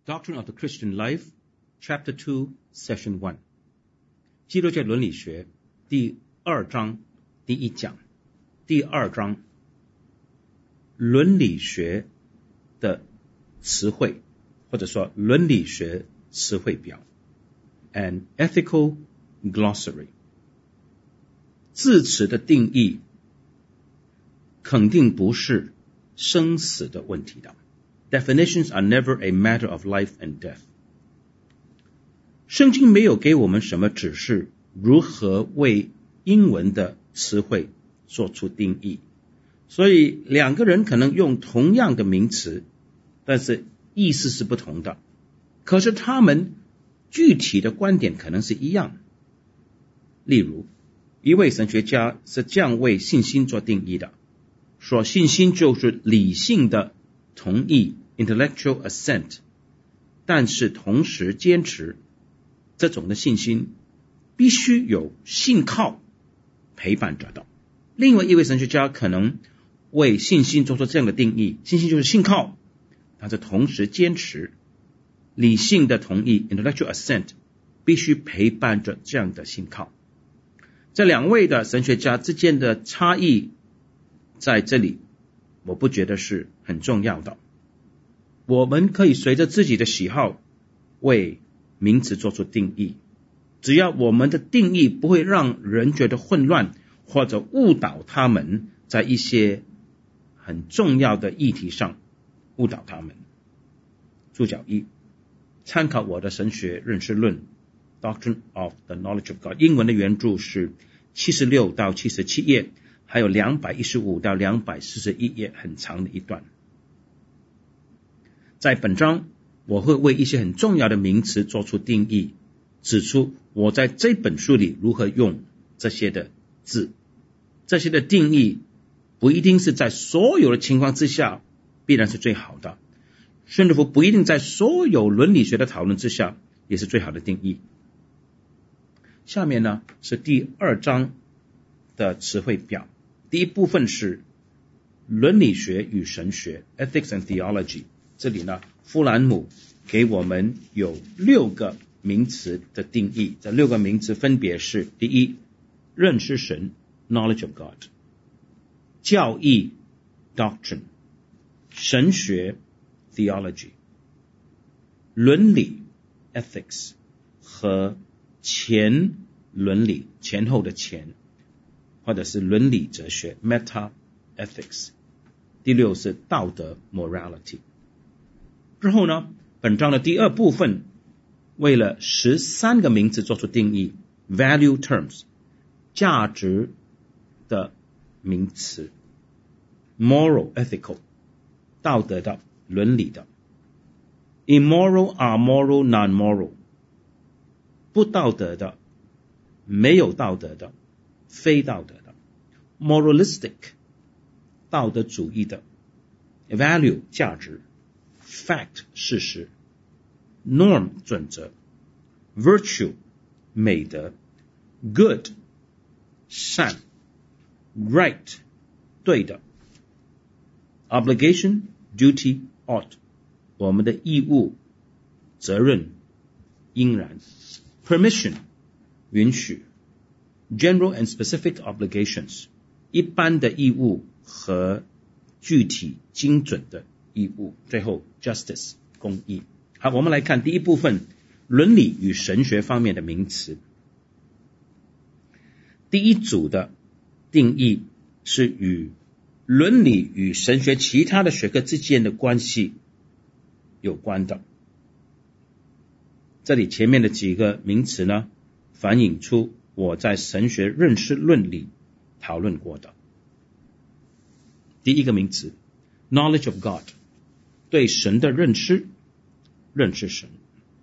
Doctrine of the Christian Life, Chapter 2, Session 1. 基督教伦理学第2章第1讲。第2章，伦理学的词汇，或者说伦理学词汇表 ，an ethical glossary。字词的定义肯定不是生死的问题的。Definitions are never a matter of life and death. 圣经没有给我们什么指示如何为英文的词汇做出定义，所以两个人可能用同样的名词，但是意思是不同的，可是他们具体的观点可能是一样。例如，一位神学家是这样为信心做定义的，说信心就是理性的同意 intellectual assent， 但是同时坚持这种的信心必须有信靠陪伴着的。另外一位神学家可能为信心做出这样的定义，信心就是信靠，但是同时坚持理性的同意 intellectual assent， 必须陪伴着这样的信靠。这两位的神学家之间的差异在这里我不觉得是很重要的。我们可以随着自己的喜好为名词做出定义，只要我们的定义不会让人觉得混乱或者误导他们在一些很重要的议题上误导他们。注脚1，参考我的神学认识论 Doctrine of the Knowledge of God， 英文的原著是76到77页，还有215到241页，很长的一段。在本章我会为一些很重要的名词做出定义，指出我在这本书里如何用这些的字。这些的定义不一定是在所有的情况之下必然是最好的，甚至乎不一定在所有伦理学的讨论之下也是最好的定义。下面呢是第2章的词汇表。第一部分是伦理学与神学 Ethics and Theology， 这里呢富兰姆给我们有6个名词的定义，这6个名词分别是：第一，认识神 Knowledge of God， 教义 Doctrine， 神学 Theology， 伦理 Ethics 和前伦理，前后的前，或者是伦理哲学 Meta Ethics。 第6是道德 Morality。 之后呢，本章的第2部分为了13个名词做出定义 Value Terms， 价值的名词 Moral Ethical， 道德的伦理的 Immoral Amoral Non-moral， 不道德的没有道德的非道德的 Moralistic， 道德主义的 Value 价值 Fact 事实 Norm 准则 Virtue 美德 Good 善 Right 对的 Obligation Duty Ought 我们的义务责任应然 Permission 允许General and specific obligations， 一般的义务和具体精准的义务。最后 justice 公义。好，我们来看第一部分伦理与神学方面的名词。第一组的定义是与伦理与神学其他的学科之间的关系有关的。这里前面的几个名词呢，反映出我在神学认识论里讨论过的。第一个名词 Knowledge of God， 对神的认识，认识神。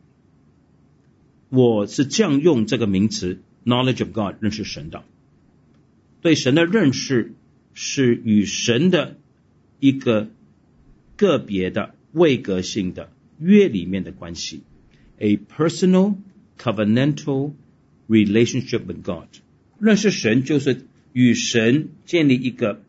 我是这样用这个名词 Knowledge of God 认识神的。对神的认识是与神的一个个别的位格性的约里面的关系 A personal covenantal relationship with God。 认识神就是与神建立一个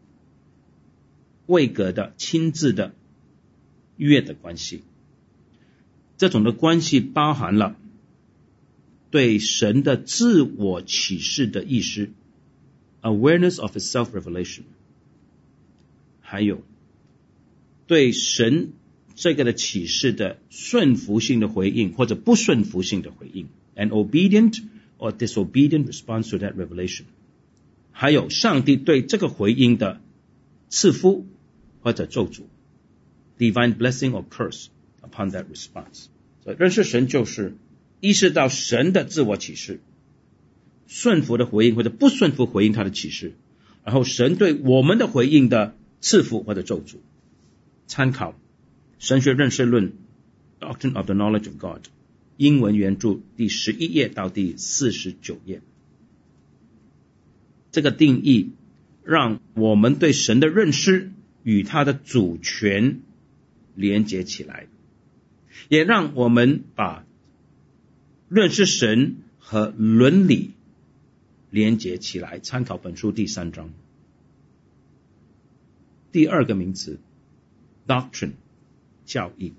位格的亲自的约的关系。 这种的关系包含了对神的自我启示的意识 awareness of his self-revelation， 还有对神这个的启示的顺服性的回应或者不顺服性的回应 an obedient or disobedient response to that revelation， 还有上帝对这个回应的赐福或者咒诅 divine blessing or curse upon that response。 所以认识神就是意识到神的自我启示，顺服的回应或者不顺服回应他的启示，然后神对我们的回应的赐福或者咒诅。参考神学认识论 Doctrine of the Knowledge of God 英文原著第11页到第49页。这个定义让我们对神的认识与他的主权连接起来，也让我们把认识神和伦理连接起来。参考本书第3章。第二个名词 Doctrine 教义。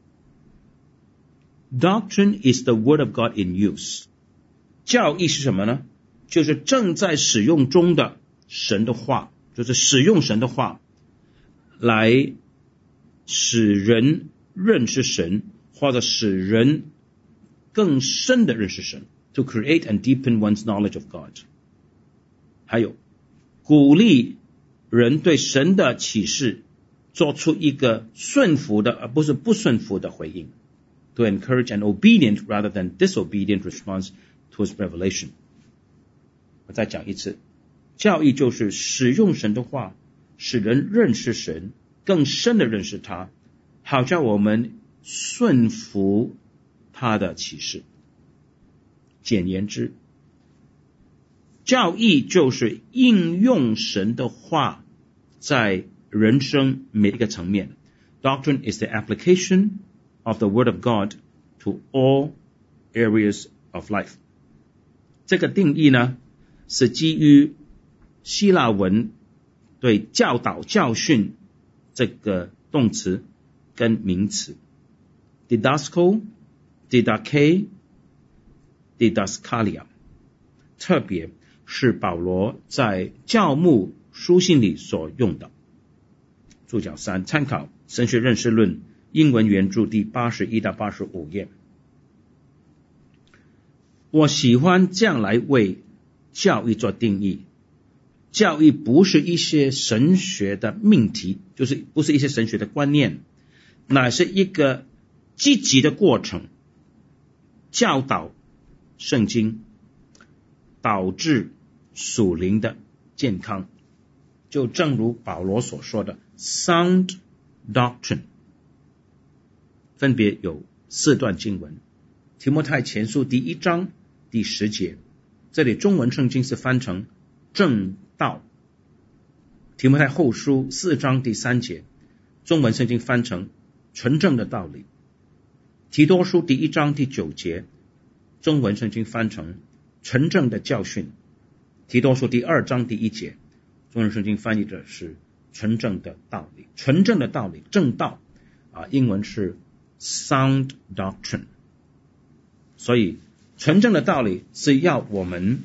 Doctrine is the word of God in use。 教义是什么呢？就是正在使用中的神的话，就是使用神的话来使人认识神，或者使人更深的认识神 to create and deepen one's knowledge of God。 还有鼓励人对神的启示做出一个顺服的而不是不顺服的回应 to encourage an obedient rather than disobedient response to his revelation。 我再讲一次，教义就是使用神的话使人认识神，更深的认识他，好叫我们顺服他的启示。简言之，教义就是应用神的话在人生每一个层面。 Doctrine is the application of the word of God to all areas of life。 这个定义呢，是基于希腊文对教导教训这个动词跟名词 didasko didake didaskalia， 特别是保罗在教牧书信里所用的。注脚3，参考神学认识论英文原著第81到85页。我喜欢这样来为教义做定义，教义不是一些神学的命题，就是不是一些神学的观念，乃是一个积极的过程，教导圣经，导致属灵的健康。就正如保罗所说的 sound doctrine， 分别有4段经文。提摩太前书第1章第10节，这里中文圣经是翻成正道。提摩太后书4章第3节，中文圣经翻成纯正的道理。提多书第1章第9节，中文圣经翻成纯正的教训。提多书第2章第1节，中文圣经翻译的是纯正的道理。纯正的道理，正道英文是 sound doctrine。 所以纯正的道理是要我们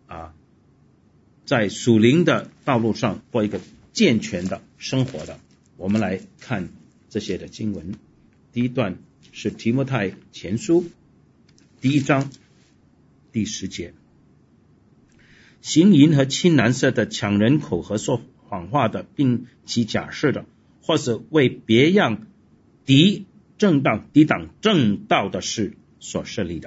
在属灵的道路上过一个健全的生活的。我们来看这些的经文。第一段是提摩太前书第1章第10节，行淫和亲男色的，抢人口和说谎话的，并其假释的，或是为别样抵挡正道的事所设立的。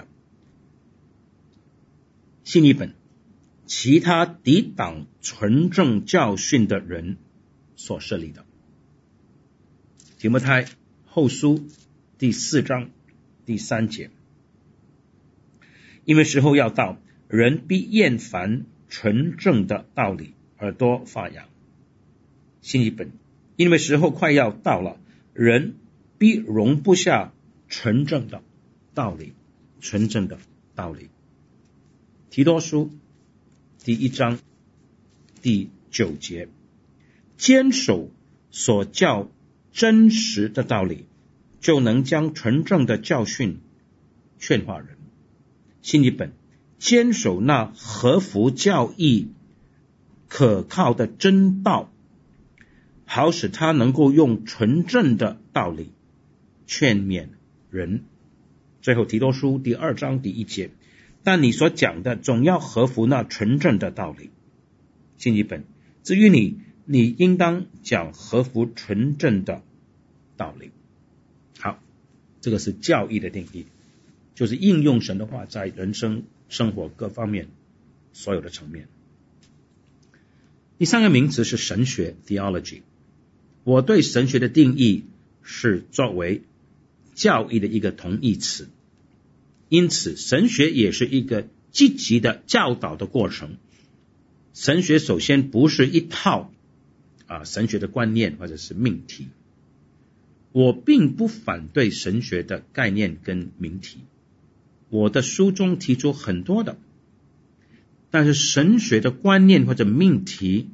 新译本，其他抵挡纯正教训的人所设立的。提摩太后书第4章第3节，因为时候要到，人必厌烦纯正的道理，耳朵发痒。新译本，因为时候快要到了，人必容不下纯正的道理。纯正的道理。提多书第1章第9节，坚守所教真实的道理， 就能将纯正的教训劝化人。新译本，坚守那合乎教义可靠的真道，好使他能够用纯正的道理劝勉人。最后提多书第2章第1节，但你所讲的总要合乎那纯正的道理。新译本，至于你应当讲合乎纯正的道理。好，这个是教义的定义，就是应用神的话在人生生活各方面所有的层面。第三个名词是神学 theology。 我对神学的定义是作为教义的一个同义词，因此神学也是一个积极的教导的过程。神学首先不是一套神学的观念或者是命题。我并不反对神学的概念跟命题，我的书中提出很多的，但是神学的观念或者命题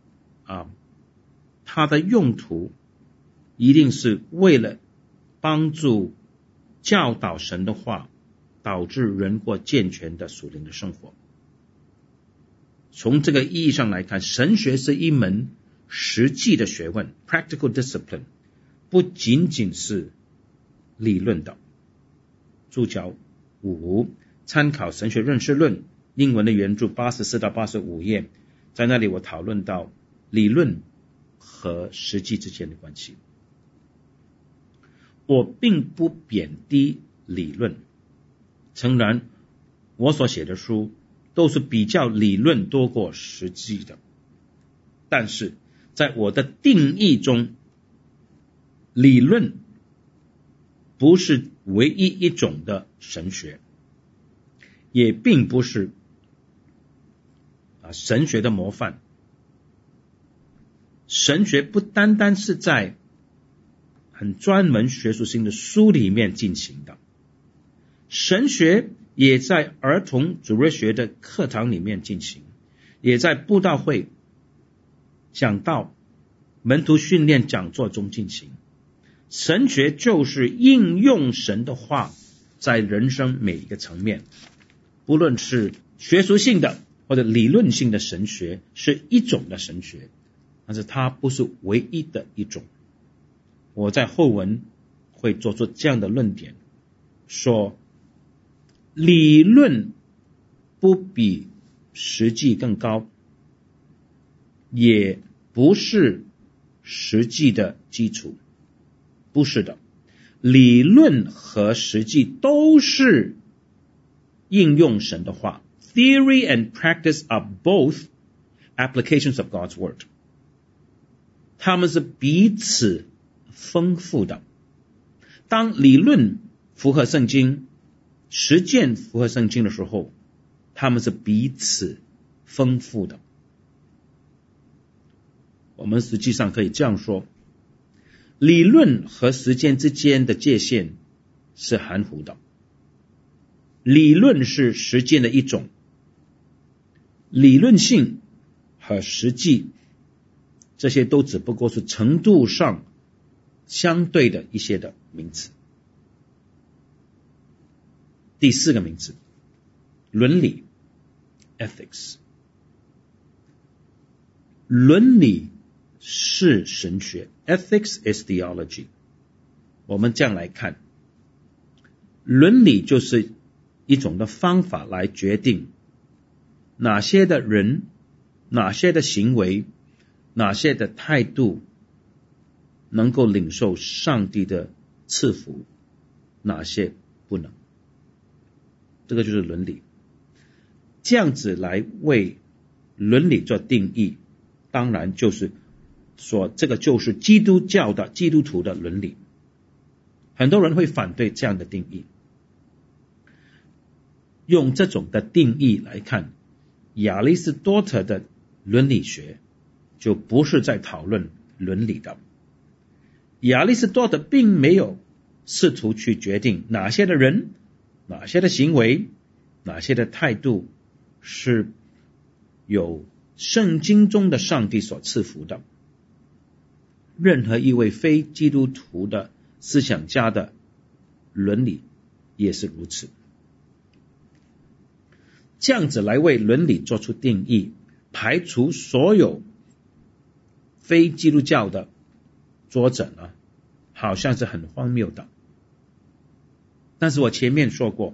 它的用途一定是为了帮助教导神的话，导致人过健全的属灵的生活。从这个意义上来看，神学是一门实际的学问 practical discipline， 不仅仅是理论的。注脚5，参考神学认识论，英文的原著84到85页，在那里我讨论到理论和实际之间的关系。我并不贬低理论，诚然我所写的书都是比较理论多过实际的，但是在我的定义中，理论不是唯一一种的神学，也并不是神学的模范。神学不单单是在很专门学术性的书里面进行的，神学也在儿童主日学的课堂里面进行，也在布道会、讲道、门徒训练讲座中进行。神学就是应用神的话在人生每一个层面，不论是学术性的或者理论性的神学是一种的神学，但是它不是唯一的一种。我在后文会做出这样的论点，说理论不比实际更高，也不是实际的基础，不是的。理论和实际都是应用神的话。 Theory and practice are both applications of God's word， 它们是彼此丰富的。当理论符合圣经，实践符合圣经的时候，它们是彼此丰富的。我们实际上可以这样说，理论和实践之间的界限是含糊的。理论是实践的一种，理论性和实际这些都只不过是程度上相对的一些的名词。第四个名词，伦理 ethics。 伦理是神学， ethics is theology。 我们这样来看，伦理就是一种的方法来决定哪些的人、哪些的行为、哪些的态度能够领受上帝的赐福，哪些不能。这个就是伦理。这样子来为伦理做定义，当然就是说这个就是基督教的基督徒的伦理。很多人会反对这样的定义。用这种的定义来看，亚里士多德的伦理学就不是在讨论伦理的。亚里士多德并没有试图去决定哪些的人、哪些的行为、哪些的态度是有圣经中的上帝所赐福的。任何一位非基督徒的思想家的伦理也是如此。这样子来为伦理做出定义，排除所有非基督教的作者呢，好像是很荒谬的。但是我前面说过，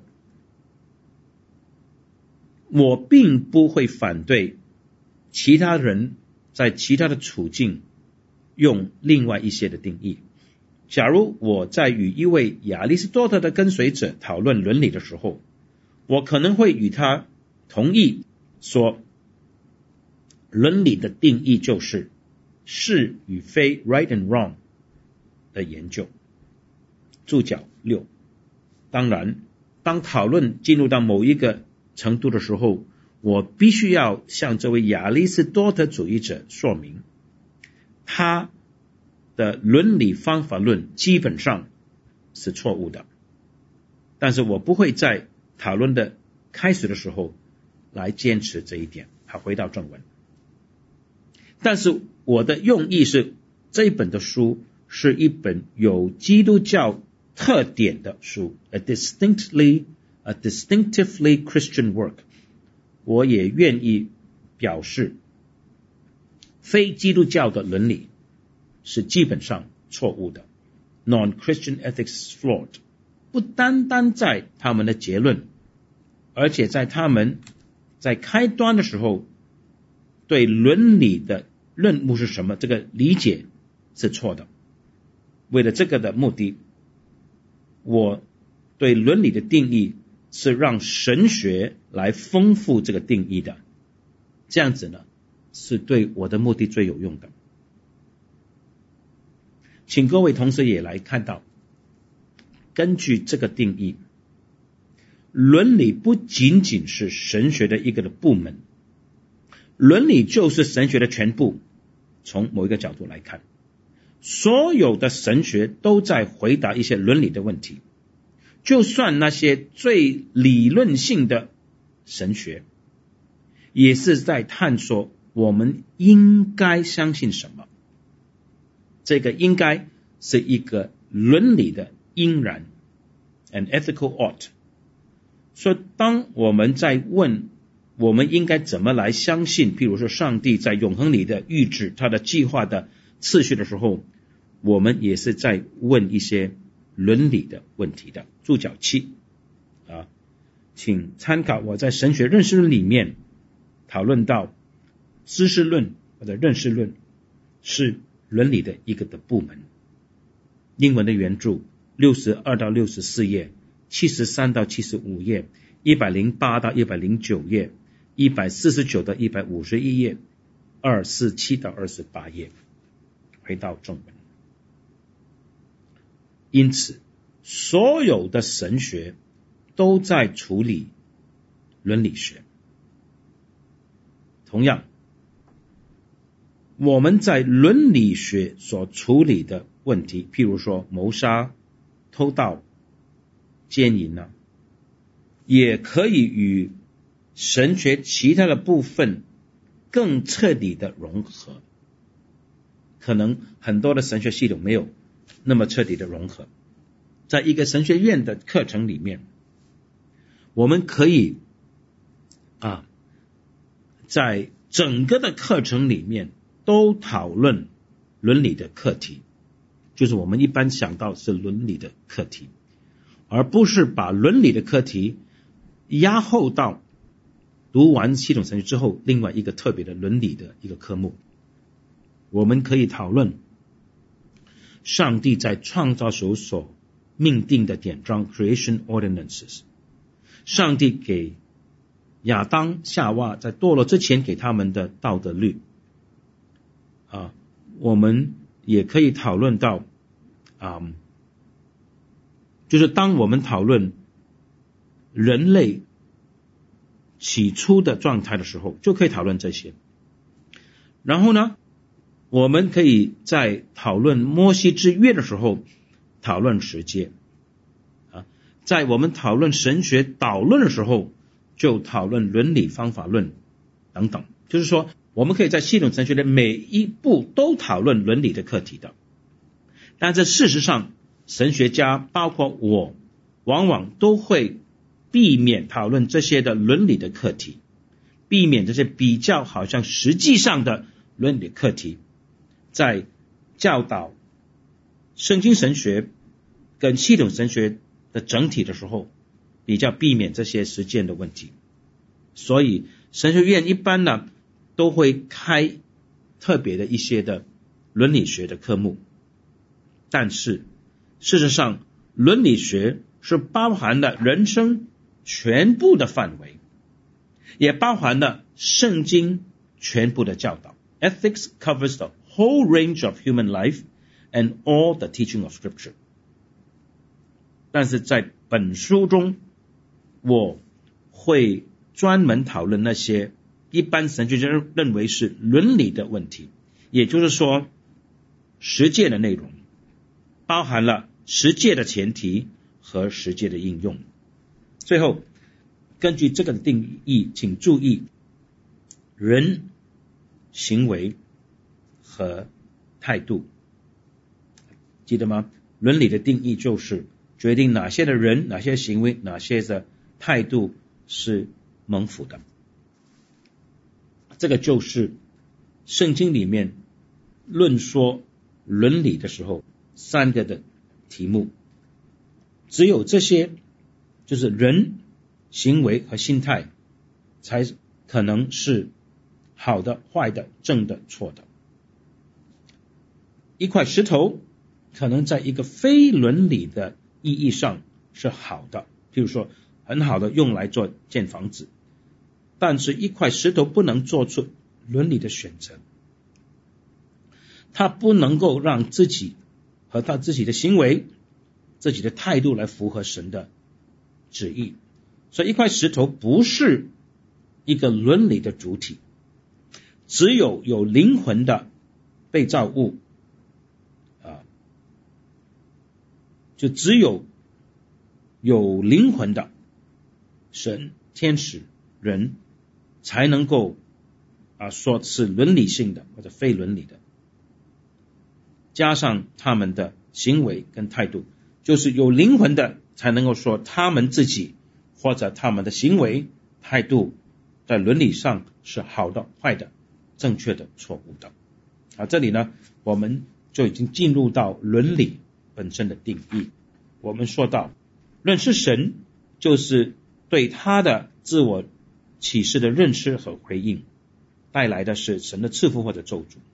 我并不会反对其他人在其他的处境用另外一些的定义。假如我在与一位亚里士多德的跟随者讨论伦理的时候，我可能会与他同意说，伦理的定义就是是与非 right and wrong 的研究。注脚6。当然，当讨论进入到某一个程度的时候，我必须要向这位亚里士多德主义者说明，他的伦理方法论基本上是错误的。但是我不会在讨论的开始的时候来坚持这一点。好，回到正文。但是我的用意是，这一本的书是一本有基督教特点的书， a distinctively Christian work。 我也愿意表示，非基督教的伦理是基本上错误的， non-Christian ethics flawed， 不单单在他们的结论，而且在他们在开端的时候对伦理的任务是什么，这个理解是错的。为了这个的目的，我对伦理的定义是让神学来丰富这个定义的，这样子呢是对我的目的最有用的。请各位同学也来看到，根据这个定义，伦理不仅仅是神学的一个的部门，伦理就是神学的全部。从某一个角度来看，所有的神学都在回答一些伦理的问题，就算那些最理论性的神学，也是在探索我们应该相信什么。这个应该是一个伦理的应然 an ethical ought。 所以当我们在问我们应该怎么来相信，譬如说上帝在永恒里的预旨，他的计划的次序的时候，我们也是在问一些伦理的问题的。注脚7请参考我在神学认识论里面讨论到，知识论或者认识论是伦理的一个的部门。英文的原著62到64页，73到75页，108到109页，149到151页，247到28页。回到正文。因此所有的神学都在处理伦理学。同样，我们在伦理学所处理的问题，譬如说谋杀、偷盗、奸淫也可以与神学其他的部分更彻底的融合。可能很多的神学系统没有那么彻底的融合。在一个神学院的课程里面，我们可以在整个的课程里面都讨论伦理的课题，就是我们一般想到是伦理的课题，而不是把伦理的课题压后到读完系统神学之后另外一个特别的伦理的一个科目。我们可以讨论上帝在创造时所命定的典章 creation ordinances， 上帝给亚当夏娃在堕落之前给他们的道德律我们也可以讨论到就是当我们讨论人类起初的状态的时候，就可以讨论这些。然后呢，我们可以在讨论摩西之约的时候讨论十诫在我们讨论神学导论的时候就讨论伦理方法论等等。就是说我们可以在系统神学的每一步都讨论伦理的课题的。但这事实上神学家包括我往往都会避免讨论这些的伦理的课题，避免这些比较好像实际上的伦理课题，在教导圣经神学跟系统神学的整体的时候，比较避免这些实践的问题。所以神学院一般呢都会开特别的一些的伦理学的科目，但是事实上伦理学是包含了人生全部的范围，也包含了圣经全部的教导。 Ethics covers the whole range of human life and all the teaching of Scripture。 但是在本书中，我会专门讨论那些一般神学家认为是伦理的问题，也就是说实践的内容，包含了实践的前提和实践的应用。最后，根据这个定义，请注意人、行为和态度，记得吗？伦理的定义就是决定哪些的人、哪些行为、哪些的态度是蒙福的。这个就是圣经里面论说伦理的时候三个的题目。只有这些，就是人、行为和心态，才可能是好的、坏的、正的、错的。一块石头可能在一个非伦理的意义上是好的，譬如说很好的用来做建房子，但是一块石头不能做出伦理的选择，它不能够让自己和他自己的行为、自己的态度来符合神的旨意。所以一块石头不是一个伦理的主体，只有灵魂的被造物就只有灵魂的神、天使、人才能够说是伦理性的或者非伦理的，加上他们的行为跟态度，就是有灵魂的才能够说他们自己或者他们的行为态度在伦理上是好的、坏的、正确的、错误的。这里呢我们就已经进入到伦理本身的定义。我们说到认识神就是对他的自我启示的认识和回应，带来的是神的赐福或者咒诅。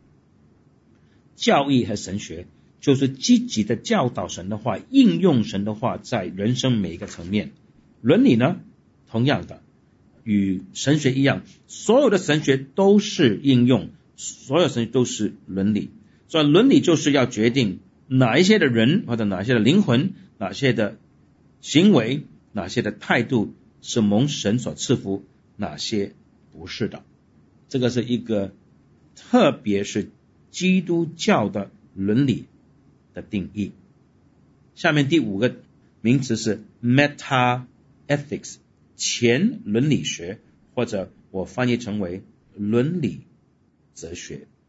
教义和神学就是积极的教导神的话，应用神的话在人生每一个层面。伦理呢，同样的与神学一样，所有的神学都是应用，所有神学都是伦理。所以伦理就是要决定哪一些的人或者哪些的灵魂、哪些的行为、哪些的态度是蒙神所赐福，哪些不是的。这个是一个特别是基督教的伦理的定义。下面第5个名词是 meta-ethics， 前伦理学，或者我翻译成为伦理哲学。